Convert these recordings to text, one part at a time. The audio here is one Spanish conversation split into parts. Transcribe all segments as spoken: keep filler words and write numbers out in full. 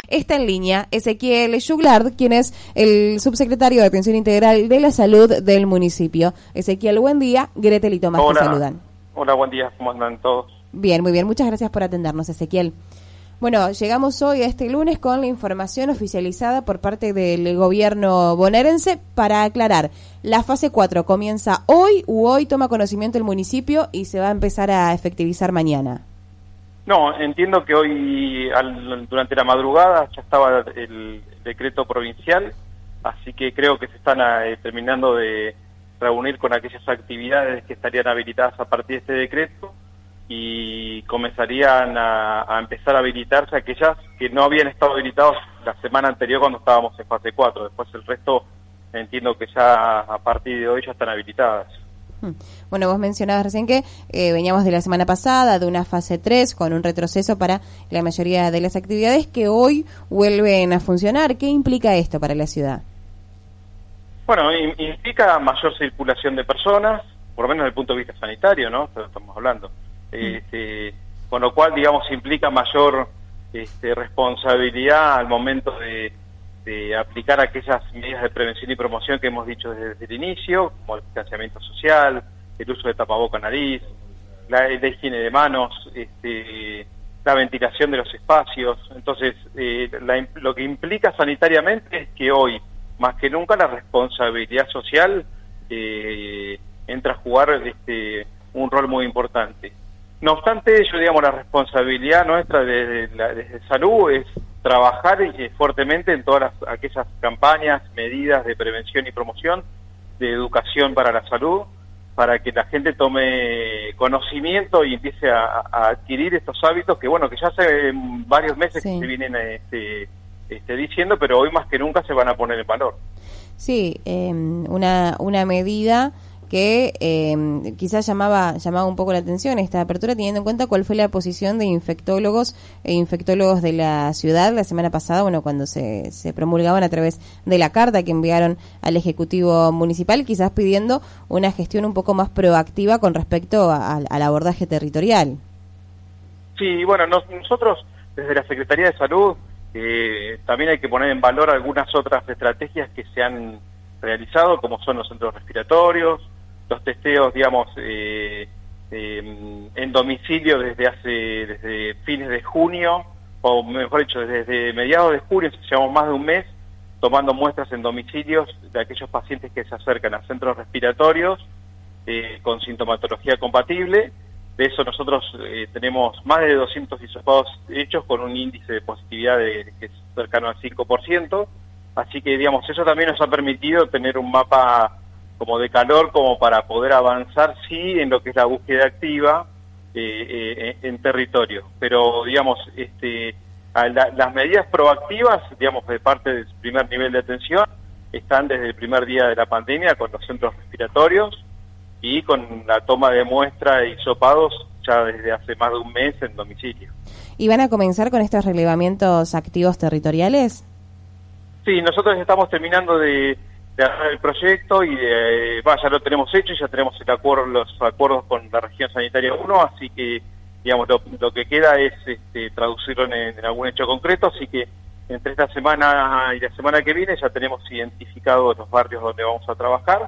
está en línea Ezequiel Juglard, quien es el subsecretario de Atención Integral de la Salud del municipio. Ezequiel, buen día. Gretel y Tomás Hola. te saludan. Hola, buen día. ¿Cómo andan todos? Bien, muy bien. Muchas gracias por atendernos, Ezequiel. Bueno, llegamos hoy a este lunes con la información oficializada por parte del gobierno bonaerense para aclarar. La fase cuatro comienza hoy u hoy toma conocimiento el municipio y se va a empezar a efectivizar mañana. No, entiendo que hoy, al, durante la madrugada, ya estaba el decreto provincial, así que creo que se están eh, terminando de reunir con aquellas actividades que estarían habilitadas a partir de este decreto y comenzarían a, a empezar a habilitarse aquellas que no habían estado habilitadas la semana anterior cuando estábamos en fase cuatro. Después el resto entiendo que ya a partir de hoy ya están habilitadas. Bueno, vos mencionabas recién que eh, veníamos de la semana pasada, de una fase tres, con un retroceso para la mayoría de las actividades que hoy vuelven a funcionar. ¿Qué implica esto para la ciudad? Bueno, implica mayor circulación de personas, por lo menos desde el punto de vista sanitario, ¿no? Estamos hablando. Este, con lo cual, digamos, implica mayor este, responsabilidad al momento de, de aplicar aquellas medidas de prevención y promoción que hemos dicho desde, desde el inicio, como el distanciamiento social, el uso de tapaboca nariz, la, la higiene de manos, este, la ventilación de los espacios. Entonces, eh, la, lo que implica sanitariamente es que hoy, más que nunca, la responsabilidad social eh, entra a jugar este, un rol muy importante. No obstante, yo digamos, la responsabilidad nuestra desde, la, desde salud es trabajar eh, fuertemente en todas las, aquellas campañas, medidas de prevención y promoción, de educación para la salud, para que la gente tome conocimiento y empiece a, a adquirir estos hábitos que, bueno, que ya hace varios meses sí. que se vienen este, este, diciendo, pero hoy más que nunca se van a poner en valor. Sí, eh, una, una medida que eh, quizás llamaba llamaba un poco la atención esta apertura, teniendo en cuenta cuál fue la posición de infectólogos e infectólogos de la ciudad la semana pasada, bueno, cuando se, se promulgaban a través de la carta que enviaron al Ejecutivo Municipal, quizás pidiendo una gestión un poco más proactiva con respecto a, a, al abordaje territorial. Sí, bueno, nos, nosotros desde la Secretaría de Salud eh, también hay que poner en valor algunas otras estrategias que se han realizado, como son los centros respiratorios, los testeos, digamos, eh, eh, en domicilio desde hace desde fines de junio, o mejor dicho, desde mediados de julio, llevamos más de un mes tomando muestras en domicilios de aquellos pacientes que se acercan a centros respiratorios eh, con sintomatología compatible. De eso nosotros eh, tenemos más de doscientos hisopados hechos con un índice de positividad de, que es cercano al cinco por ciento. Así que, digamos, eso también nos ha permitido tener un mapa como de calor, como para poder avanzar, sí, en lo que es la búsqueda activa eh, eh, en territorio. Pero, digamos, este, a la, las medidas proactivas, digamos, de parte del primer nivel de atención, están desde el primer día de la pandemia con los centros respiratorios y con la toma de muestra e hisopados ya desde hace más de un mes en domicilio. ¿Y van a comenzar con estos relevamientos activos territoriales? Sí, nosotros estamos terminando de, de hacer el proyecto y de, bah, ya lo tenemos hecho, ya tenemos el acuerdo, los acuerdos con la región sanitaria uno, así que, digamos, lo, lo que queda es este, traducirlo en, en algún hecho concreto, así que entre esta semana y la semana que viene ya tenemos identificados los barrios donde vamos a trabajar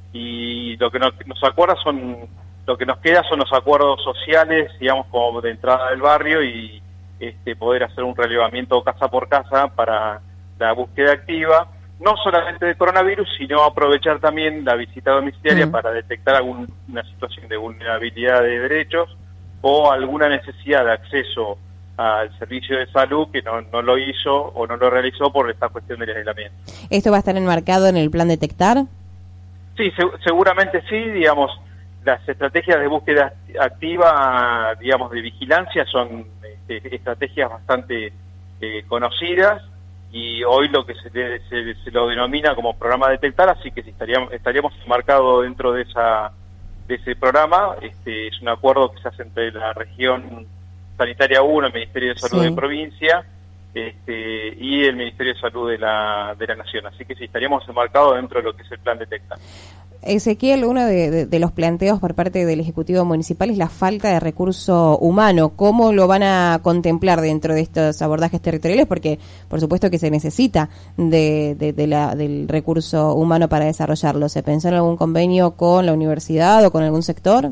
y lo que nos, nos acuerda son, lo que nos queda son los acuerdos sociales, digamos, como de entrada del barrio y este, poder hacer un relevamiento casa por casa para la búsqueda activa, no solamente de coronavirus, sino aprovechar también la visita domiciliaria mm. para detectar alguna situación de vulnerabilidad de derechos o alguna necesidad de acceso al servicio de salud que no, no lo hizo o no lo realizó por esta cuestión del aislamiento. ¿Esto va a estar enmarcado en el plan Detectar? Sí, se, seguramente sí, digamos, las estrategias de búsqueda activa, digamos, de vigilancia son este, estrategias bastante eh, conocidas, y hoy lo que se, se, se lo denomina como programa Detectar, así que si estaríamos, estaríamos marcados dentro de esa de ese programa. Este, es un acuerdo que se hace entre la región sanitaria uno, el Ministerio de Salud sí. de provincia, este, y el Ministerio de Salud de la de la Nación, así que sí, estaríamos enmarcados dentro de lo que es el plan Detectar. Ezequiel, uno de, de, de los planteos por parte del Ejecutivo Municipal es la falta de recurso humano. ¿Cómo lo van a contemplar dentro de estos abordajes territoriales? Porque, por supuesto, que se necesita de, de, de la, del recurso humano para desarrollarlo. ¿Se pensó en algún convenio con la universidad o con algún sector?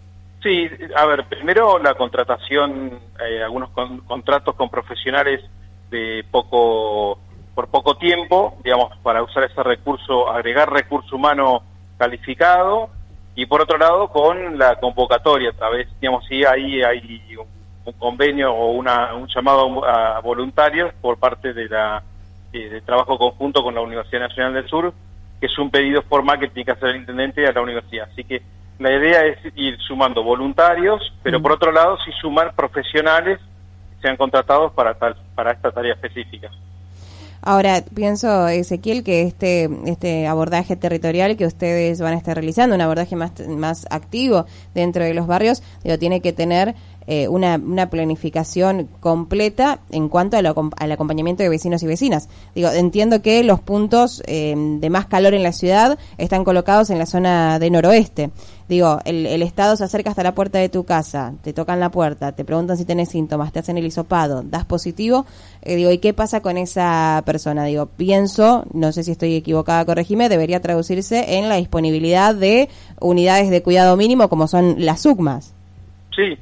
Sí, a ver, primero la contratación, eh, algunos con, contratos con profesionales de poco, por poco tiempo, digamos, para usar ese recurso, agregar recurso humano calificado, y por otro lado con la convocatoria a través, digamos, sí, ahí hay un, un convenio o una, un llamado a voluntarios por parte de la eh, de trabajo conjunto con la Universidad Nacional del Sur, que es un pedido formal que tiene que hacer el intendente a la universidad. Así que la idea es ir sumando voluntarios, pero por otro lado sí sumar profesionales que sean contratados para tal, para esta tarea específica. Ahora, pienso, Ezequiel, que este este abordaje territorial que ustedes van a estar realizando, un abordaje más más activo dentro de los barrios, digo, tiene que tener eh, una, una planificación completa en cuanto a lo, al acompañamiento de vecinos y vecinas. Digo, entiendo que los puntos eh, de más calor en la ciudad están colocados en la zona de noroeste. Digo, el, el Estado se acerca hasta la puerta de tu casa, te tocan la puerta, te preguntan si tenés síntomas, te hacen el hisopado, das positivo, eh, digo, ¿y qué pasa con esa persona? Digo, pienso, no sé si estoy equivocada, corregime, debería traducirse en la disponibilidad de unidades de cuidado mínimo como son las UCMAS. Sí,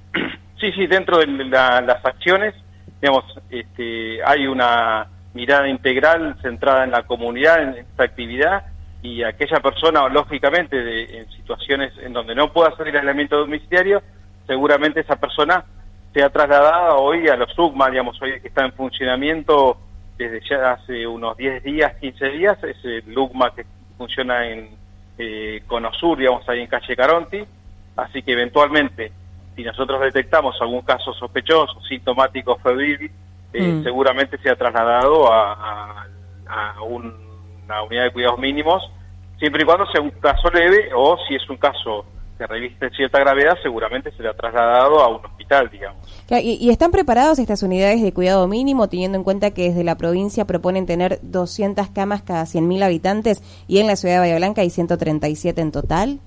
sí, sí, dentro de la, las acciones, digamos, este, hay una mirada integral centrada en la comunidad, en esta actividad, y aquella persona, lógicamente, de, en situaciones en donde no pueda hacer el aislamiento domiciliario, seguramente esa persona sea trasladada hoy a los UCMA, digamos, hoy que está en funcionamiento desde ya hace unos diez días, quince días, es el UCMA que funciona en eh, Conosur, digamos, ahí en calle Caronti, así que eventualmente, si nosotros detectamos algún caso sospechoso, sintomático, febril, eh, mm. seguramente sea trasladado a, a, a un una unidad de cuidados mínimos, siempre y cuando sea un caso leve, o si es un caso que reviste cierta gravedad, seguramente será trasladado a un hospital, digamos. ¿Y, y están preparados estas unidades de cuidado mínimo, teniendo en cuenta que desde la provincia proponen tener doscientas camas cada cien mil habitantes, y en la ciudad de Bahía Blanca hay ciento treinta y siete en total?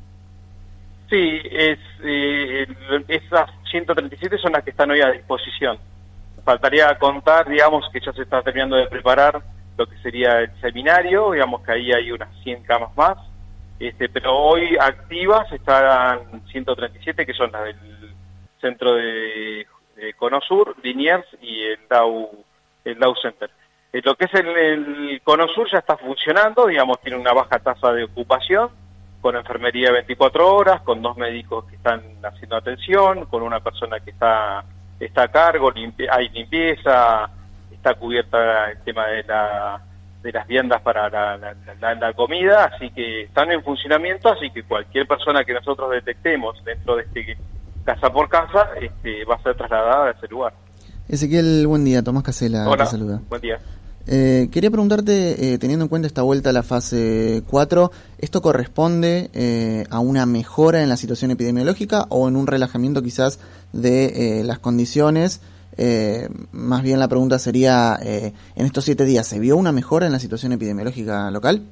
Sí, es, eh, esas ciento treinta y siete son las que están hoy a disposición. Faltaría contar, digamos, que ya se está terminando de preparar lo que sería el seminario, digamos que ahí hay unas cien camas más, este, pero hoy activas están ciento treinta y siete, que son las del centro de, de Conosur, Liniers y el D A U, el D A U Center. Eh, lo que es el, el Conosur ya está funcionando, digamos, tiene una baja tasa de ocupación, con enfermería veinticuatro horas, con dos médicos que están haciendo atención, con una persona que está, está a cargo, limpi- hay limpieza, está cubierta el tema de la de las viandas para la, la, la, la comida, así que están en funcionamiento, así que cualquier persona que nosotros detectemos dentro de este casa por casa este, va a ser trasladada a ese lugar. Ezequiel, buen día, Tomás Casela, Hola, te saluda. Buen día. Eh, quería preguntarte, eh, teniendo en cuenta esta vuelta a la fase cuatro, ¿esto corresponde eh, a una mejora en la situación epidemiológica o en un relajamiento quizás de eh, las condiciones? Eh, más bien la pregunta sería, eh, en estos siete días, ¿se vio una mejora en la situación epidemiológica local?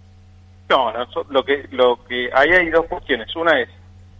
No, no lo que lo que ahí hay dos cuestiones. Una es,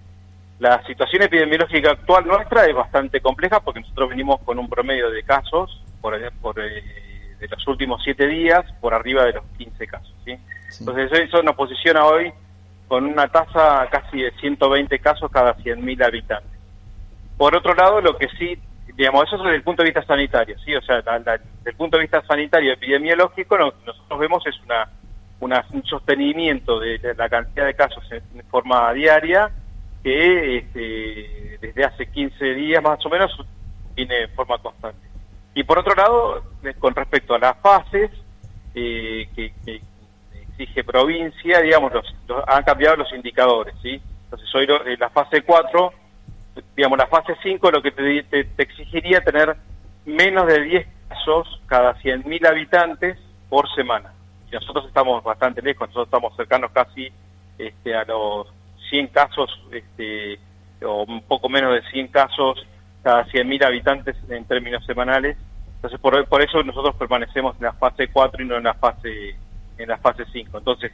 la situación epidemiológica actual nuestra es bastante compleja porque nosotros venimos con un promedio de casos por, por eh, de los últimos siete días por arriba de los quince casos, ¿sí? Sí. Entonces eso nos posiciona hoy con una tasa casi de ciento veinte casos cada cien mil habitantes. Por otro lado, lo que sí, digamos, eso es desde el punto de vista sanitario, ¿sí? O sea, la, la, desde el punto de vista sanitario epidemiológico, lo que nosotros vemos es una, una un sostenimiento de, de la cantidad de casos en, en forma diaria que este, desde hace quince días más o menos viene de forma constante. Y por otro lado, con respecto a las fases eh, que, que exige provincia, digamos, los, los, han cambiado los indicadores, ¿sí? Entonces hoy lo, en la fase cuatro, digamos, la fase cinco lo que te, te, te exigiría tener menos de diez casos cada cien mil habitantes por semana. Y nosotros estamos bastante lejos, nosotros estamos cercanos casi este, a los cien casos, este, o un poco menos de cien casos cada cien mil habitantes en términos semanales. Entonces, por, por eso nosotros permanecemos en la fase cuatro y no en la fase en la fase cinco. Entonces,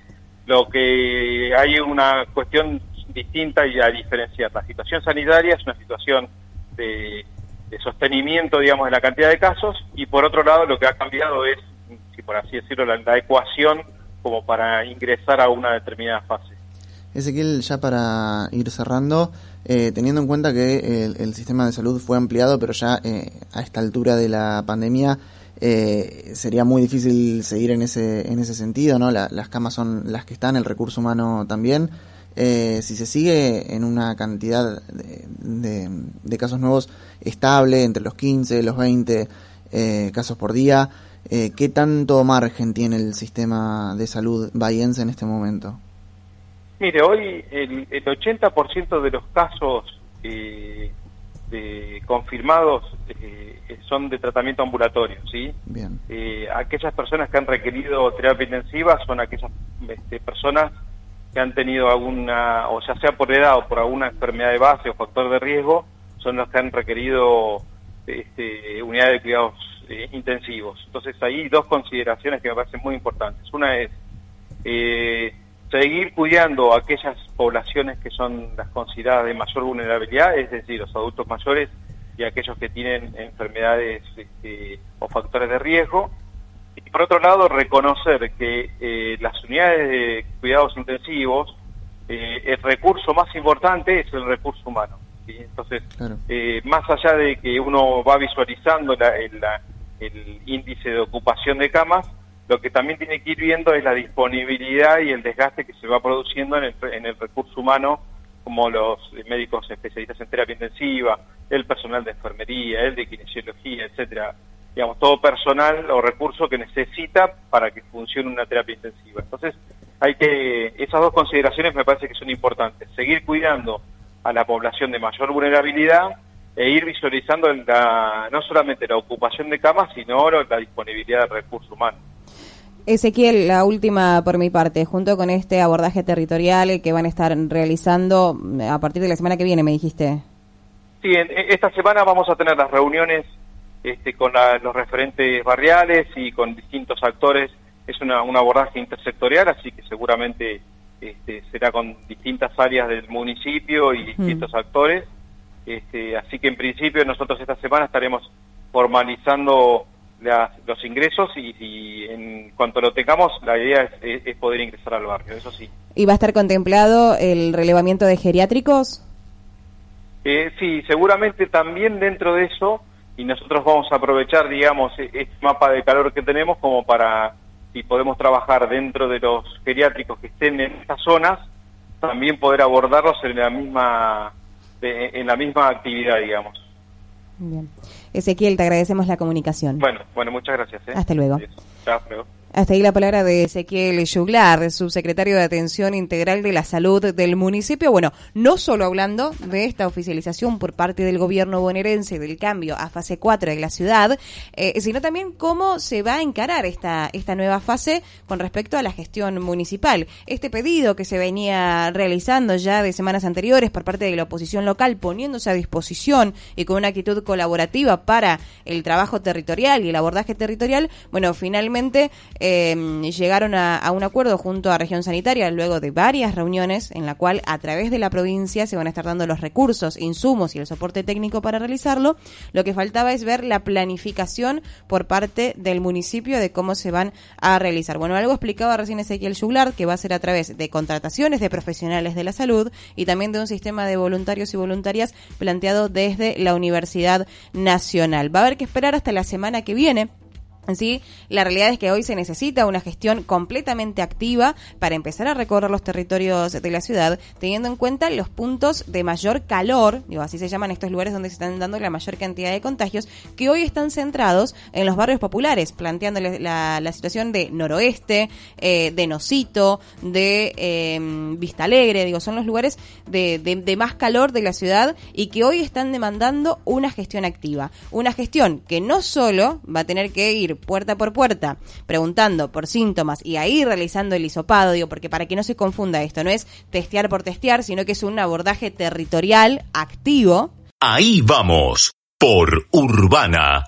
lo que hay una cuestión distinta y a diferenciar. La situación sanitaria es una situación de, de sostenimiento, digamos, de la cantidad de casos, y por otro lado lo que ha cambiado es, si por así decirlo, la, la ecuación como para ingresar a una determinada fase. Ezequiel, ya para ir cerrando, eh, teniendo en cuenta que el, el sistema de salud fue ampliado, pero ya eh, a esta altura de la pandemia eh, sería muy difícil seguir en ese en ese sentido, ¿no? La, las camas son las que están, el recurso humano también. Eh, si se sigue en una cantidad de, de, de casos nuevos estable, entre los quince, los veinte eh, casos por día, eh, ¿qué tanto margen tiene el sistema de salud bahiense en este momento? Mire, hoy el, el ochenta por ciento de los casos eh, de confirmados eh, son de tratamiento ambulatorio, ¿sí? Bien. Eh, aquellas personas que han requerido terapia intensiva son aquellas este, personas que han tenido alguna, o ya sea por edad o por alguna enfermedad de base o factor de riesgo, son los que han requerido este, unidades de cuidados eh, intensivos. Entonces hay dos consideraciones que me parecen muy importantes. Una es eh, seguir cuidando a aquellas poblaciones que son las consideradas de mayor vulnerabilidad, es decir, los adultos mayores y aquellos que tienen enfermedades este, o factores de riesgo. Y por otro lado, reconocer que eh, las unidades de cuidados intensivos, eh, el recurso más importante es el recurso humano, ¿sí? Entonces, claro. eh, más allá de que uno va visualizando la, el, la, el índice de ocupación de camas, lo que también tiene que ir viendo es la disponibilidad y el desgaste que se va produciendo en el, en el recurso humano, como los médicos especialistas en terapia intensiva, el personal de enfermería, el de kinesiología, etcétera. Digamos, todo personal o recurso que necesita para que funcione una terapia intensiva. Entonces, hay que, esas dos consideraciones me parece que son importantes. Seguir cuidando a la población de mayor vulnerabilidad e ir visualizando la, no solamente la ocupación de camas, sino la disponibilidad de recursos humanos. Ezequiel, la última por mi parte, junto con este abordaje territorial que van a estar realizando a partir de la semana que viene, me dijiste. Sí, en, esta semana vamos a tener las reuniones Este, con la, los referentes barriales y con distintos actores. Es una, un abordaje intersectorial, así que seguramente este, será con distintas áreas del municipio y distintos mm. actores. Este, así que en principio nosotros esta semana estaremos formalizando las, los ingresos y, y en cuanto lo tengamos, la idea es, es, es poder ingresar al barrio, eso sí. ¿Y va a estar contemplado el relevamiento de geriátricos? Eh, sí, seguramente también dentro de eso. Y nosotros vamos a aprovechar, digamos, este mapa de calor que tenemos como para, si podemos trabajar dentro de los geriátricos que estén en estas zonas, también poder abordarlos en la misma de, en la misma actividad, digamos. Bien. Ezequiel, te agradecemos la comunicación. Bueno, bueno, muchas gracias. ¿eh? Hasta luego. Chao, hasta luego. Hasta ahí la palabra de Ezequiel Juglar, subsecretario de Atención Integral de la Salud del municipio. Bueno, no solo hablando de esta oficialización por parte del gobierno bonaerense del cambio a fase cuatro de la ciudad, eh, sino también cómo se va a encarar esta, esta nueva fase con respecto a la gestión municipal. Este pedido que se venía realizando ya de semanas anteriores por parte de la oposición local, poniéndose a disposición y con una actitud colaborativa para el trabajo territorial y el abordaje territorial, bueno, finalmente Eh, llegaron a, a un acuerdo junto a Región Sanitaria luego de varias reuniones en la cual a través de la provincia se van a estar dando los recursos, insumos y el soporte técnico para realizarlo. Lo que faltaba es ver la planificación por parte del municipio de cómo se van a realizar. Bueno, algo explicaba recién Ezequiel Juglar, que va a ser a través de contrataciones de profesionales de la salud y también de un sistema de voluntarios y voluntarias planteado desde la Universidad Nacional. Va a haber que esperar hasta la semana que viene. Sí, la realidad es que hoy se necesita una gestión completamente activa para empezar a recorrer los territorios de la ciudad, teniendo en cuenta los puntos de mayor calor, digo, así se llaman estos lugares donde se están dando la mayor cantidad de contagios, que hoy están centrados en los barrios populares, planteándoles la, la situación de Noroeste, eh, de Nocito, de eh, Vista Alegre, digo, son los lugares de, de, de más calor de la ciudad y que hoy están demandando una gestión activa, una gestión que no solo va a tener que ir puerta por puerta, preguntando por síntomas y ahí realizando el hisopado, digo, porque para que no se confunda esto, no es testear por testear, sino que es un abordaje territorial activo. Ahí vamos, por Urbana.